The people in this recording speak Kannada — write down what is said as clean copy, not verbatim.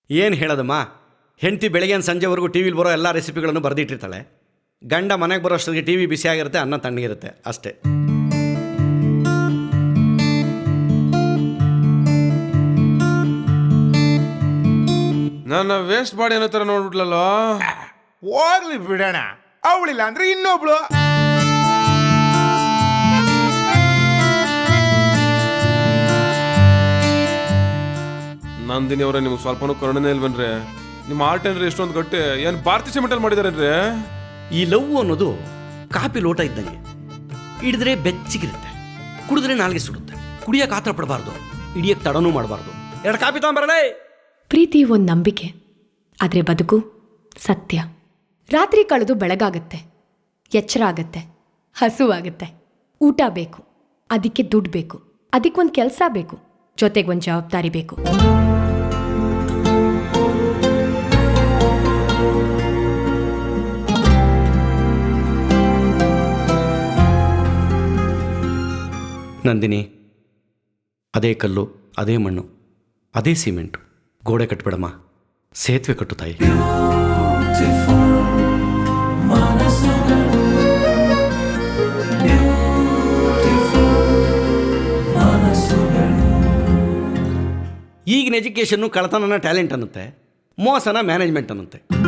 ಏನು ಹೇಳೋದಮ್ಮ, ಹೆಂಡತಿ ಬೆಳಗ್ಗೆ ಸಂಜೆವರೆಗೂ ಟಿ ವಿಲಿ ಬರೋ ಎಲ್ಲ ರೆಸಿಪಿಗಳನ್ನು ಬರೆದಿಟ್ಟಿರ್ತಾಳೆ. ಗಂಡ ಮನೆಗೆ ಬರೋಷ್ಟೊತ್ತಿಗೆ ಟಿ ವಿ ಬಿಸಿಯಾಗಿರುತ್ತೆ, ಅನ್ನ ತಣ್ಣಗಿರುತ್ತೆ, ಅಷ್ಟೇ. ನನ್ನ ವೇಸ್ಟ್ ಬಾಡಿ ಅನ್ನೋ ಥರ ನೋಡ್ಬಿಟ್ಲಲ್ಲ. ಹೋಗ್ಲಿ ಬಿಡೋಣ, ಅವಳಿಲ್ಲ ಅಂದ್ರೆ ಇನ್ನೊಬ್ಳು. ನಂದಿನಿ ಅವರೇ, ನಿಮ್ಗೆ ಸ್ವಲ್ಪನೂ ಕರುಣೆನೇ ಇಲ್ವೇನ್ರಿ? ನಿಮ್ಮ ಆರ್ಟ್ ಏನ್ರಿ ಎಷ್ಟೊಂದು ಗಟ್ಟಿ, ಏನು ಭಾರತೀಯ ಸಿಮೆಂಟಲ್ಲಿ ಮಾಡಿದಾರೇನ್ರಿ? ಈ ಲವ್ ಅನ್ನೋದು ಕಾಪಿ ಲೋಟ ಇದ್ದಂಗೆ, ಹಿಡಿದ್ರೆ ಬೆಚ್ಚಗಿರುತ್ತೆ, ಕುಡಿದ್ರೆ ನಾಲ್ಗೆ ಸುಡುತ್ತೆ. ಕುಡಿಯೋಕೆ ಆತರ ಪಡಬಾರ್ದು, ಹಿಡಿಯೋಕೆ ತಡನೂ ಮಾಡಬಾರ್ದು. 2 ಕಾಪಿ ತಗೊಂಬರಲೇ. ಪ್ರೀತಿ ಒಂದು ನಂಬಿಕೆ, ಆದರೆ ಬದುಕು ಸತ್ಯ. ರಾತ್ರಿ ಕಳೆದು ಬೆಳಗಾಗತ್ತೆ, ಎಚ್ಚರ ಆಗತ್ತೆ, ಹಸುವಾಗತ್ತೆ, ಊಟ ಬೇಕು, ಅದಕ್ಕೆ ದುಡ್ಡು ಬೇಕು, ಅದಕ್ಕೊಂದು ಕೆಲಸ ಬೇಕು, ಜೊತೆಗೊಂದು ಜವಾಬ್ದಾರಿ ಬೇಕು. ನಂದಿನಿ, ಅದೇ ಕಲ್ಲು, ಅದೇ ಮಣ್ಣು, ಅದೇ ಸಿಮೆಂಟು. ಗೋಡೆ ಕಟ್ಬಿಡಮ್ಮ, ಸೇತುವೆ ಕಟ್ಟು ತಾಯಿ. ಈಗಿನ ಎಜುಕೇಷನ್ನು ಕಳತನನ ಟ್ಯಾಲೆಂಟ್ ಅನ್ನುತ್ತೆ, ಮೋಸನ ಮ್ಯಾನೇಜ್ಮೆಂಟ್ ಅನ್ನುತ್ತೆ.